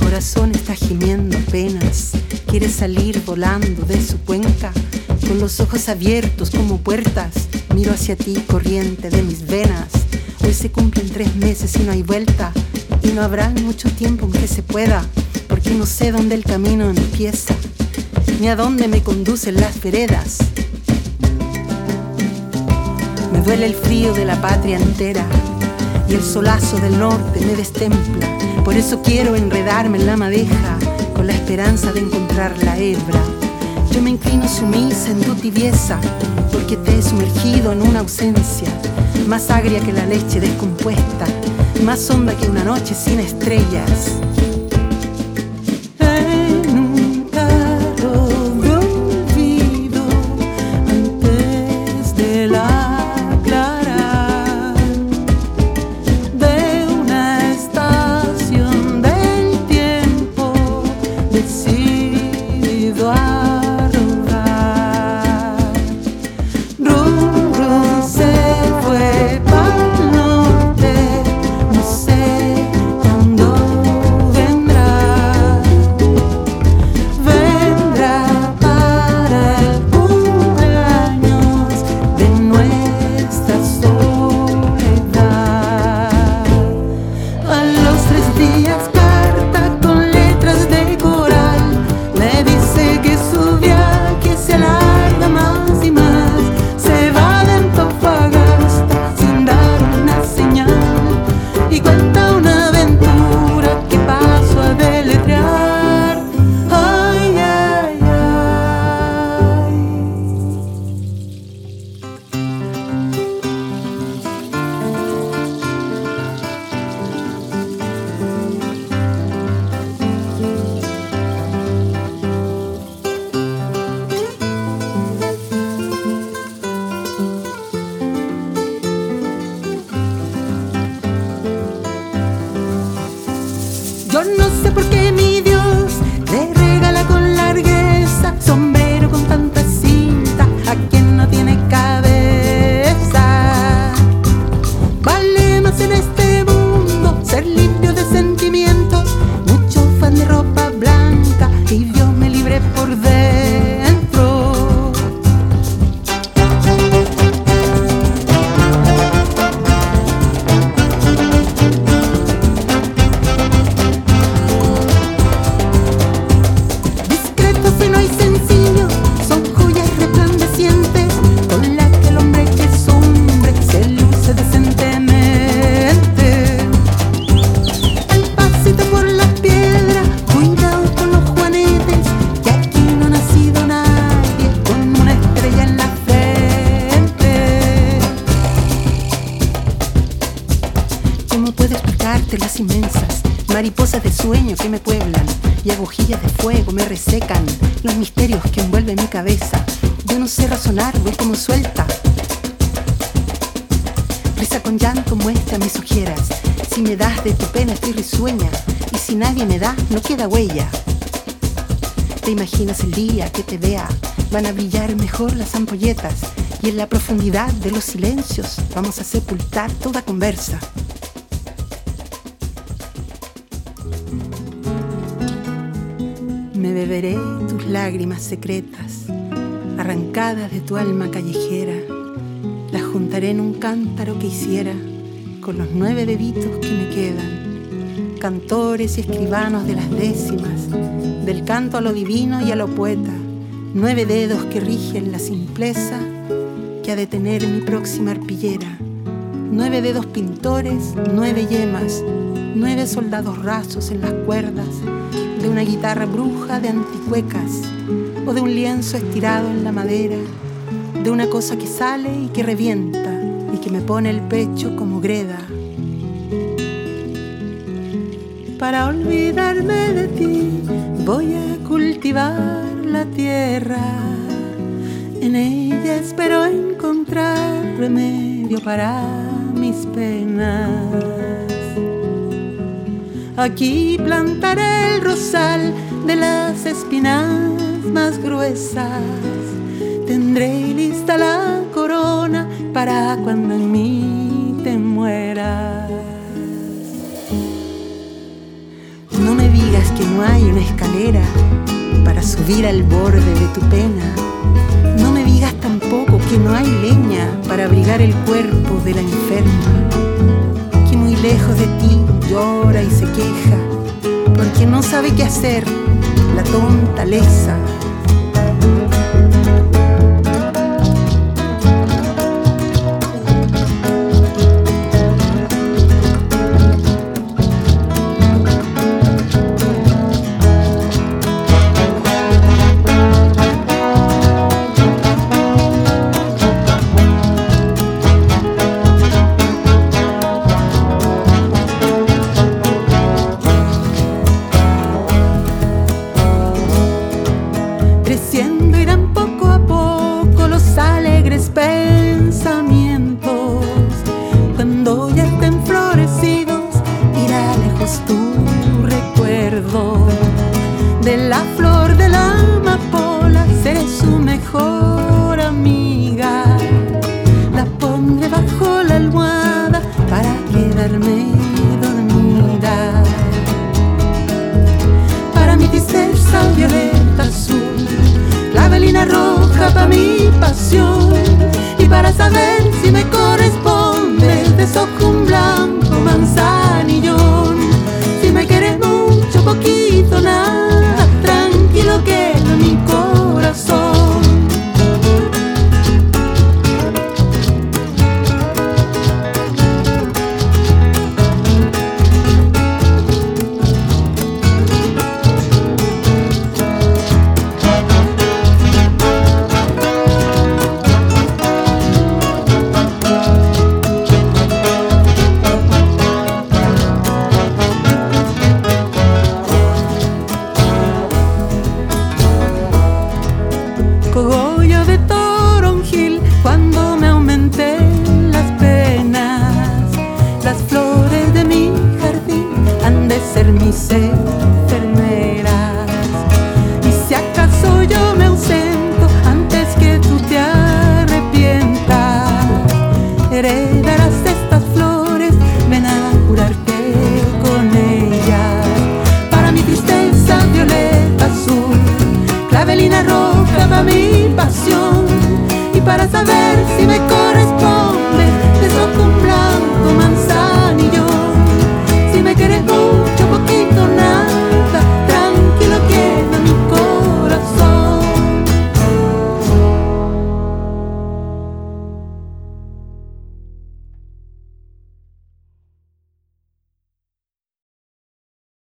corazón está gimiendo apenas, quiere salir volando de su cuenca. Con los ojos abiertos como puertas, miro hacia ti, corriente de mis venas. Hoy se cumplen 3 meses y no hay vuelta, y no habrá mucho tiempo en que se pueda, porque no sé dónde el camino empieza, ni a dónde me conducen las veredas. Me duele el frío de la patria entera, y el solazo del norte me destempla. Por eso quiero enredarme en la madeja, con la esperanza de encontrar la hebra. Yo me inclino sumisa en tu tibieza, porque te he sumergido en una ausencia más agria que la leche descompuesta, más honda que una noche sin estrellas. En un carro de olvido, antes del aclarar de una estación del tiempo, decidido a yo no sé por qué mi Dios le regala con largueza sombrero con tanta cinta a quien no tiene cabeza. Vale más en este mundo ser limpio de sentimientos, mucho fan de ropa blanca y Dios me libre por dentro. Las inmensas mariposas de sueño que me pueblan y agujillas de fuego me resecan los misterios que envuelven mi cabeza. Yo no sé razonar, voy como suelta. Risa con llanto muestra mis ojeras. Si me das de tu pena estoy risueña, y si nadie me da no queda huella. Te imaginas el día que te vea, van a brillar mejor las ampolletas, y en la profundidad de los silencios vamos a sepultar toda conversa. Me beberé tus lágrimas secretas, arrancadas de tu alma callejera. Las juntaré en un cántaro que hiciera con los 9 bebitos que me quedan, cantores y escribanos de las décimas, del canto a lo divino y a lo poeta, 9 dedos que rigen la simpleza que ha de tener mi próxima arpillera, 9 dedos pintores, 9 yemas, 9 soldados rasos en las cuerdas de una guitarra bruja de anticuecas, o de un lienzo estirado en la madera, de una cosa que sale y que revienta y que me pone el pecho como greda. Para olvidarme de ti voy a cultivar la tierra, en ella espero encontrar remedio para mis penas. Aquí plantaré el rosal de las espinas más gruesas. Tendré lista la corona para cuando en mí te mueras. No me digas que no hay una escalera para subir al borde de tu pena. No me digas tampoco que no hay leña para abrigar el cuerpo de la enferma, que muy lejos de ti llora y se queja, porque no sabe qué hacer, la tonta lesa. Creciendo irán poco a poco los alegres pensamientos. Cuando ya estén florecidos, irá lejos tu recuerdo. De la flor de la amapola seré su mejor amiga. La pondré bajo la almohada para quedarme dormida. Para mi tristeza violeta azul, clavelina roja pa' mi pasión, y para saber si me corresponde desojo un blanco manzanillón. Si me quieres mucho, poquito, nada, tranquilo queda mi corazón. Cogollo de toronjil, cuando me aumenten las penas, las flores de mi jardín han de ser mis enfermeras. Y si acaso yo me ausento antes que tú te arrepientas, heredarás estas flores, ven a curarte con ellas. Para mi tristeza violeta azul, clavelina roja pa' mi pasión, y para saber